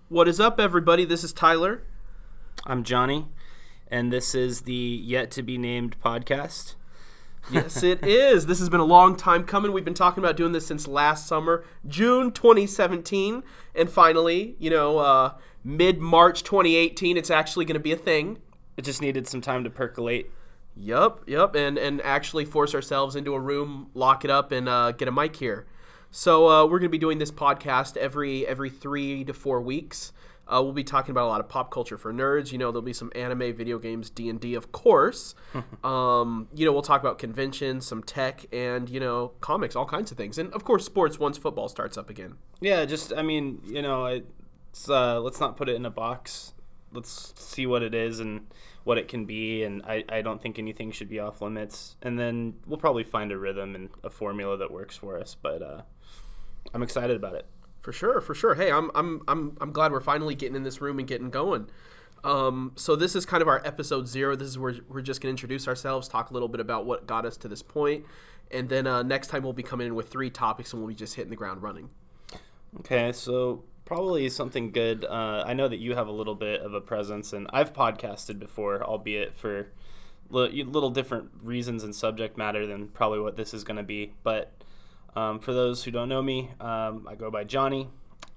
What is up, everybody? This is Tyler. I'm Johnny, and this is the Yet to Be Named podcast. Yes, it is. This has been a long time coming. We've been talking about doing this since last summer, June 2017, and finally, mid-March 2018, it's actually going to be a thing. It just needed some time to percolate. Yup, and actually force ourselves into a room, lock it up, and get a mic here. So we're going to be doing this podcast every 3 to 4 weeks. We'll be talking about a lot of pop culture for nerds. There'll be some anime, video games, D&D, of course. We'll talk about conventions, some tech, and, comics, all kinds of things. And, of course, sports once football starts up again. Yeah, let's not put it in a box. Let's see what it is and what it can be, and I don't think anything should be off limits. And then we'll probably find a rhythm and a formula that works for us, but I'm excited about it. For sure. Hey, I'm glad we're finally getting in this room and getting going. So this is kind of our episode 0. This is where we're just going to introduce ourselves, talk a little bit about what got us to this point, and then next time we'll be coming in with 3 topics and we'll be just hitting the ground running. Okay, so probably something good. I know that you have a little bit of a presence, and I've podcasted before, albeit for little different reasons and subject matter than probably what this is going to be, but for those who don't know me, I go by Johnny.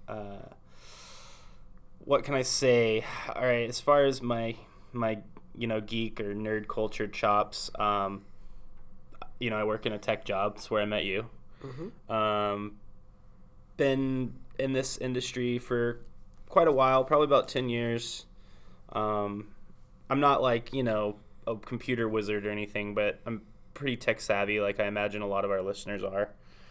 What can I say? All right, as far as my geek or nerd culture chops, I work in a tech job. That's where I met you. Mm-hmm. Been in this industry for quite a while, probably about 10 years. I'm not like, a computer wizard or anything, but I'm pretty tech savvy, like I imagine a lot of our listeners are.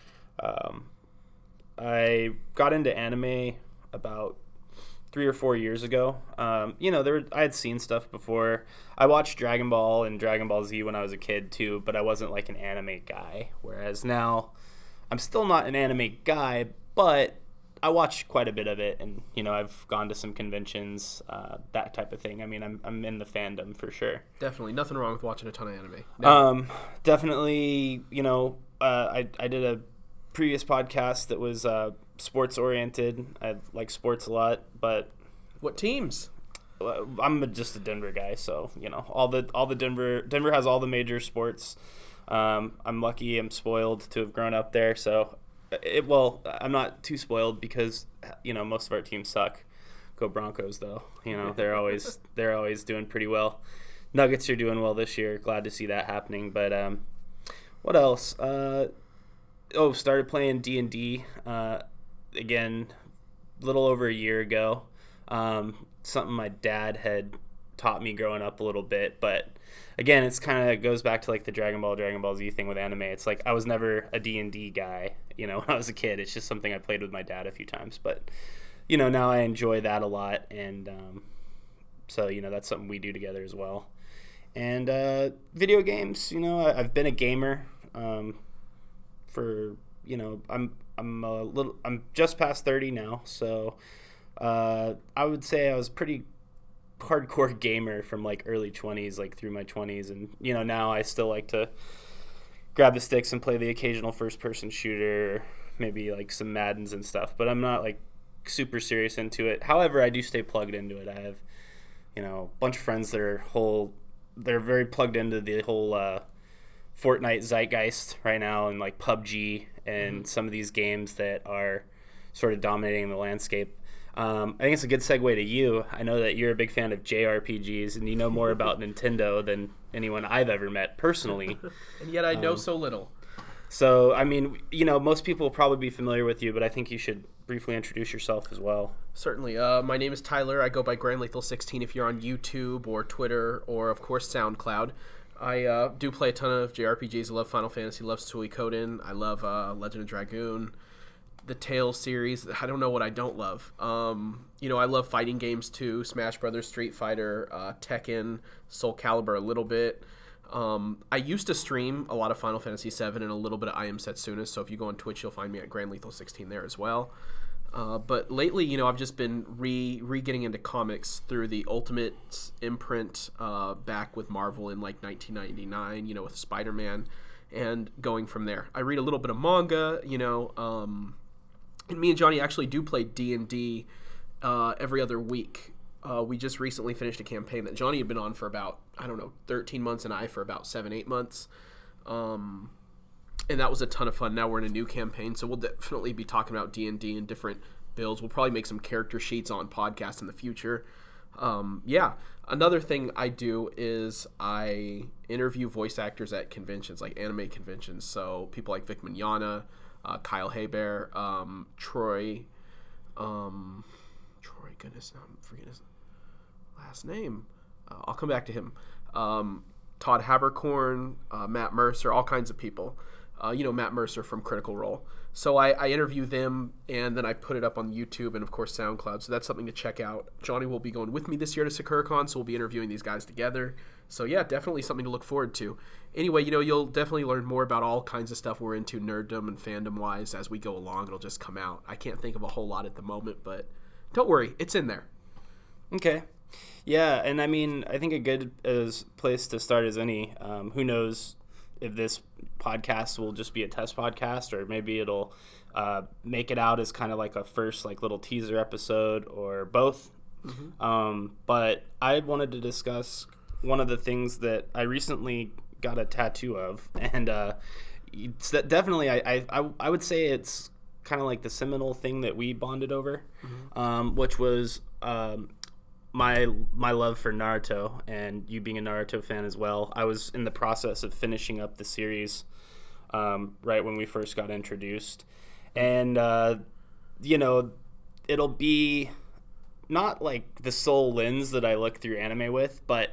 I got into anime about 3 or 4 years ago. I had seen stuff before. I watched Dragon Ball and Dragon Ball Z when I was a kid too, but I wasn't like an anime guy. Whereas now, I'm still not an anime guy, but I watch quite a bit of it, and I've gone to some conventions, that type of thing. I mean, I'm in the fandom for sure. Definitely, nothing wrong with watching a ton of anime. No. Definitely, I did a previous podcast that was sports oriented. I like sports a lot, but what teams? I'm just a Denver guy, so all the Denver has all the major sports. I'm lucky, I'm spoiled to have grown up there, so I'm not too spoiled because most of our teams suck. Go Broncos though. They're always doing pretty well. Nuggets are doing well this year. Glad to see that happening. But what else? Started playing D&D again a little over a year ago. Something my dad had taught me growing up a little bit, but again, it's kind of goes back to like the Dragon Ball Z thing with anime. It's like I was never a D&D guy, when I was a kid. It's just something I played with my dad a few times, but now I enjoy that a lot, and so that's something we do together as well. And video games, I've been a gamer for I'm just past 30 now, so I would say I was pretty hardcore gamer from like early 20s, like through my 20s, and now I still like to grab the sticks and play the occasional first person shooter, maybe like some Maddens and stuff, but I'm not like super serious into it. However, I do stay plugged into it. I have a bunch of friends that are they're very plugged into the whole Fortnite zeitgeist right now, and like PUBG and some of these games that are sort of dominating the landscape. I think it's a good segue to you. I know that you're a big fan of JRPGs, and you know more about Nintendo than anyone I've ever met personally. And yet I know so little. So, I mean, most people will probably be familiar with you, but I think you should briefly introduce yourself as well. Certainly. My name is Tyler. I go by GrandLethal16 if you're on YouTube or Twitter or, of course, SoundCloud. I do play a ton of JRPGs. I love Final Fantasy, love Suikoden. I love Legend of Dragoon, the Tales series. I don't know what I don't love. I love fighting games too. Smash Brothers, Street Fighter, Tekken, Soul Calibur a little bit. I used to stream a lot of Final Fantasy VII and a little bit of I Am Setsuna, so if you go on Twitch, you'll find me at GrandLethal16 there as well. But lately, I've just been re-getting into comics through the Ultimate imprint back with Marvel in like 1999, with Spider-Man, and going from there. I read a little bit of manga, and me and Johnny actually do play D&D every other week. We just recently finished a campaign that Johnny had been on for about, 13 months, and I for about 7-8 months. And that was a ton of fun. Now we're in a new campaign, so we'll definitely be talking about D&D and different builds. We'll probably make some character sheets on podcasts in the future. Another thing I do is I interview voice actors at conventions, like anime conventions. So people like Vic Mignogna, Kyle Hebert, Troy, goodness, I'm forgetting his last name. I'll come back to him. Todd Habercorn, Matt Mercer, all kinds of people. Matt Mercer from Critical Role. So I interview them, and then I put it up on YouTube and, of course, SoundCloud. So that's something to check out. Johnny will be going with me this year to SakuraCon, so we'll be interviewing these guys together. So, yeah, definitely something to look forward to. Anyway, you'll definitely learn more about all kinds of stuff we're into nerddom and fandom-wise as we go along. It'll just come out. I can't think of a whole lot at the moment, but don't worry. It's in there. Okay. Yeah, and I mean, I think a good place to start is any. Who knows if this podcast will just be a test podcast, or maybe it'll make it out as kind of like a first little teaser episode, or both. Mm-hmm. But I wanted to discuss one of the things that I recently got a tattoo of, and it's definitely I would say it's kind of like the seminal thing that we bonded over, mm-hmm. Which was my love for Naruto, and you being a Naruto fan as well. I was in the process of finishing up the series right when we first got introduced, and it'll be not like the sole lens that I look through anime with, but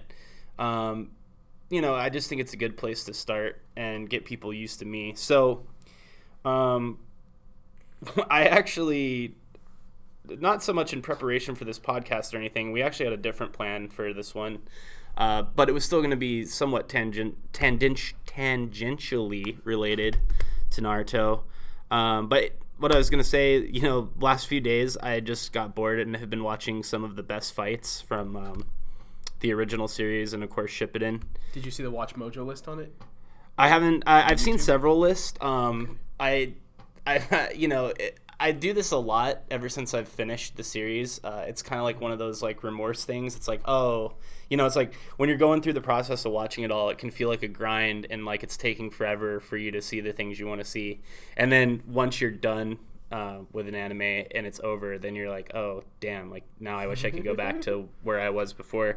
I just think it's a good place to start and get people used to me. So I actually, not so much in preparation for this podcast or anything, we actually had a different plan for this one, but it was still going to be somewhat tangentially related to Naruto. But what I was going to say, last few days I just got bored and have been watching some of the best fights from the original series, and of course Shippuden. Did you see the Watch Mojo list on it? I haven't. I've seen several lists. I do this a lot ever since I've finished the series. It's kind of like one of those remorse things. It's like, it's like when you're going through the process of watching it all, it can feel like a grind, and it's taking forever for you to see the things you want to see. And then once you're done with an anime and it's over, then you're like, oh damn, now I wish I could go back to where I was before.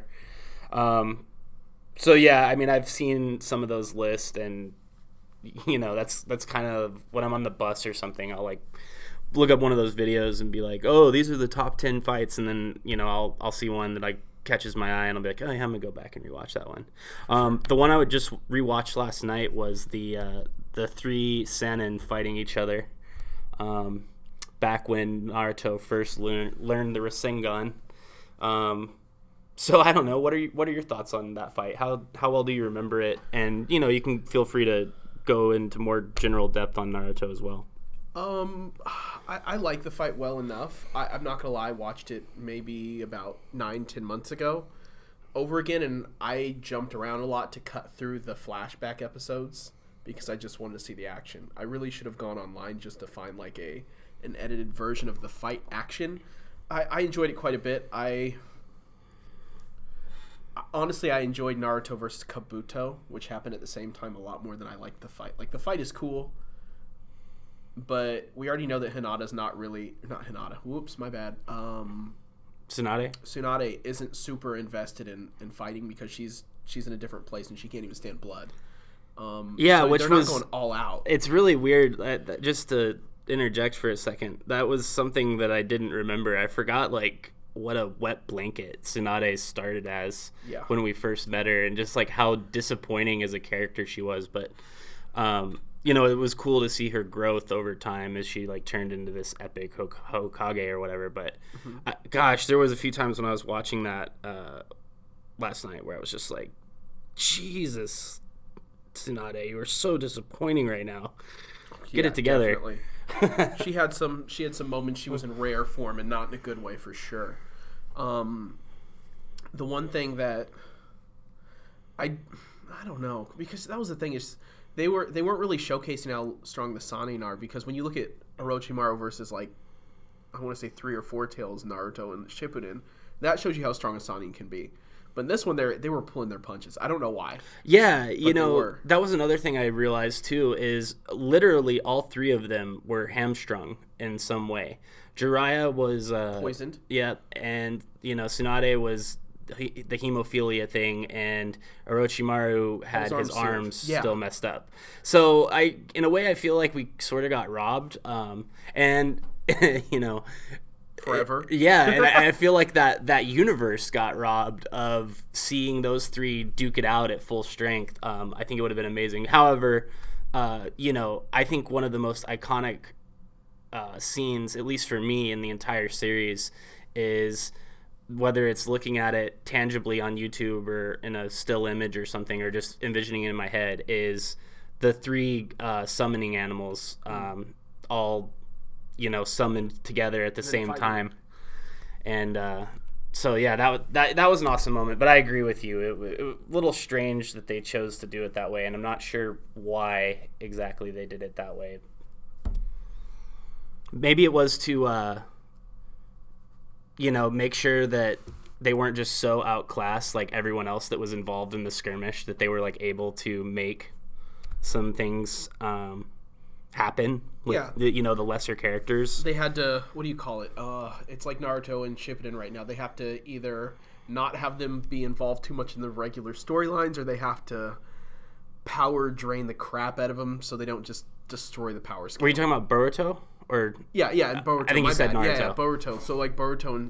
So yeah, I mean, I've seen some of those lists, and that's kind of when I'm on the bus or something, I'll look up one of those videos and be like, oh, these are the top 10 fights, and then I'll see one that catches my eye, and I'll be like, oh yeah, I'm gonna go back and rewatch that one. The one I would just rewatch last night was the 3 Sannin fighting each other, back when Naruto first learned the Rasengan. So I don't know, what are your thoughts on that fight? How well do you remember it? And you can feel free to go into more general depth on Naruto as well. I like the fight well enough. I'm not gonna lie, I watched it maybe about 9-10 months ago over again, and I jumped around a lot to cut through the flashback episodes because I just wanted to see the action. I really should have gone online just to find an edited version of the fight action. I enjoyed it quite a bit. Honestly, I enjoyed Naruto versus Kabuto, which happened at the same time, a lot more than I liked the fight. The fight is cool, but we already know that Hinata's not Hinata. Whoops, my bad. Tsunade isn't super invested in fighting because she's in a different place and she can't even stand blood. So which they're was not going all out. It's really weird. Just to interject for a second, that was something that I didn't remember. I forgot what a wet blanket Tsunade started as when we first met her, and just how disappointing as a character she was. But it was cool to see her growth over time as she turned into this epic Hokage or whatever. But gosh, there was a few times when I was watching that last night where I was just like, Jesus, Tsunade, you are so disappointing right now. Get it together. Definitely. she had some moments she was in rare form, and not in a good way for sure. The one thing that I don't know, because that was the thing, is they weren't really showcasing how strong the Sannin are, because when you look at Orochimaru versus I want to say 3 or 4 tails Naruto and Shippuden. That shows you how strong a Sannin can be. But in this one, they were pulling their punches. I don't know why. Yeah, that was another thing I realized too, is literally all 3 of them were hamstrung in some way. Jiraiya was poisoned. Yeah, and Tsunade was the hemophilia thing, and Orochimaru had his arms still messed up. So in a way, I feel like we sort of got robbed. And forever. And I feel like that universe got robbed of seeing those 3 duke it out at full strength. I think it would have been amazing. However, I think one of the most iconic scenes, at least for me, in the entire series is, whether it's looking at it tangibly on YouTube or in a still image or something, or just envisioning it in my head, is the 3 summoning animals all summoned together at the same time. And so yeah, that was an awesome moment. But I agree with you, it was a little strange that they chose to do it that way, and I'm not sure why exactly they did it that way. Maybe it was to make sure that they weren't just so outclassed like everyone else that was involved in the skirmish, that they were like able to make some things happen with the lesser characters. They had to, what do you call it? It's like Naruto and Shippuden right now. They have to either not have them be involved too much in the regular storylines, or they have to power drain the crap out of them so they don't just destroy the power scale. Were you talking about Boruto? Or and Boruto. I think you said Naruto. Yeah, Boruto. So like Boruto and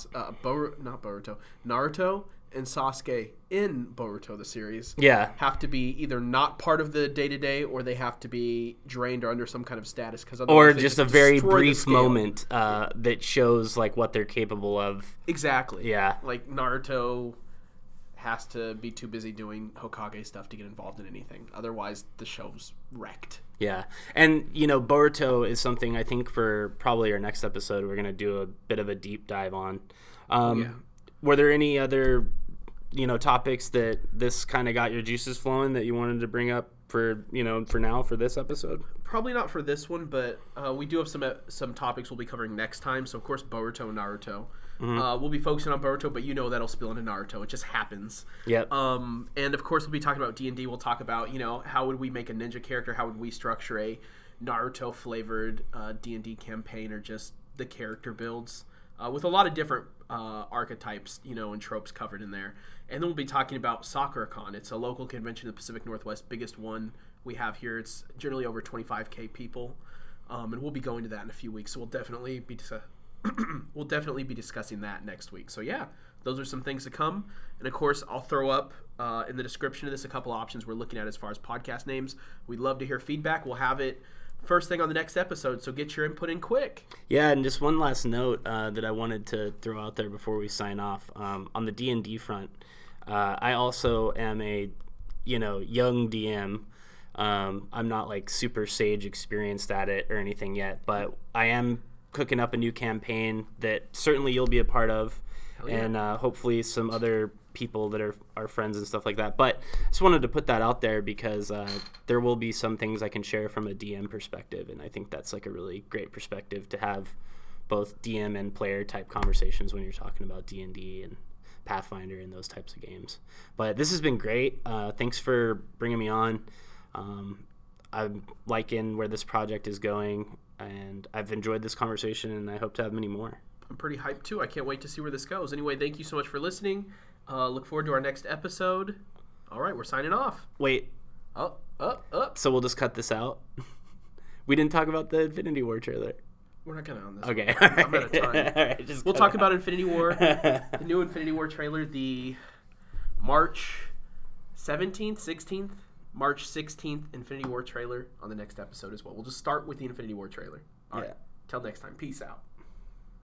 Naruto and Sasuke in Boruto the series. Yeah, have to be either not part of the day-to-day, or they have to be drained or under some kind of status, or just a very brief moment that shows like what they're capable of. Exactly. Yeah, like Naruto has to be too busy doing Hokage stuff to get involved in anything. Otherwise, the show's wrecked. Yeah, and Boruto is something I think for probably our next episode we're going to do a bit of a deep dive on. Were there any other topics that this kind of got your juices flowing that you wanted to bring up for this episode? Probably not for this one, but we do have some topics we'll be covering next time. So of course Boruto and Naruto. Mm-hmm. We'll be focusing on Boruto, but that'll spill into Naruto. It just happens. Yep. And of course we'll be talking about D&D. We'll talk about how would we make a ninja character? How would we structure a Naruto flavored D&D campaign, or just the character builds with a lot of different archetypes, and tropes covered in there. And then we'll be talking about SakuraCon. It's a local convention in the Pacific Northwest, biggest one we have here. It's generally over 25,000 people, and we'll be going to that in a few weeks. So we'll definitely be discussing that next week. So yeah, those are some things to come. And of course, I'll throw up in the description of this a couple options we're looking at as far as podcast names. We'd love to hear feedback. We'll have it first thing on the next episode, so get your input in quick. Yeah, and just one last note that I wanted to throw out there before we sign off. On the D&D front, I also am a young DM. I'm not like super sage experienced at it or anything yet, but I am cooking up a new campaign that certainly you'll be a part of. Yeah. And hopefully some other people that are our friends and stuff like that. But just wanted to put that out there because there will be some things I can share from a DM perspective, and I think that's like a really great perspective to have both DM and player type conversations when you're talking about D&D and Pathfinder and those types of games. But this has been great. Thanks for bringing me on. I'm liking where this project is going, and I've enjoyed this conversation, and I hope to have many more. I'm pretty hyped too. I can't wait to see where this goes. Anyway, thank you so much for listening. Look forward to our next episode. All right, we're signing off. Wait. Up. So we'll just cut this out? We didn't talk about the Infinity War trailer. We're not going to on this Okay. one. I'm out of time. All right, we'll talk about Infinity War, the new Infinity War trailer, the March 17th, 16th, March 16th Infinity War trailer on the next episode as well. We'll just start with the Infinity War trailer. All right. Till next time. Peace out.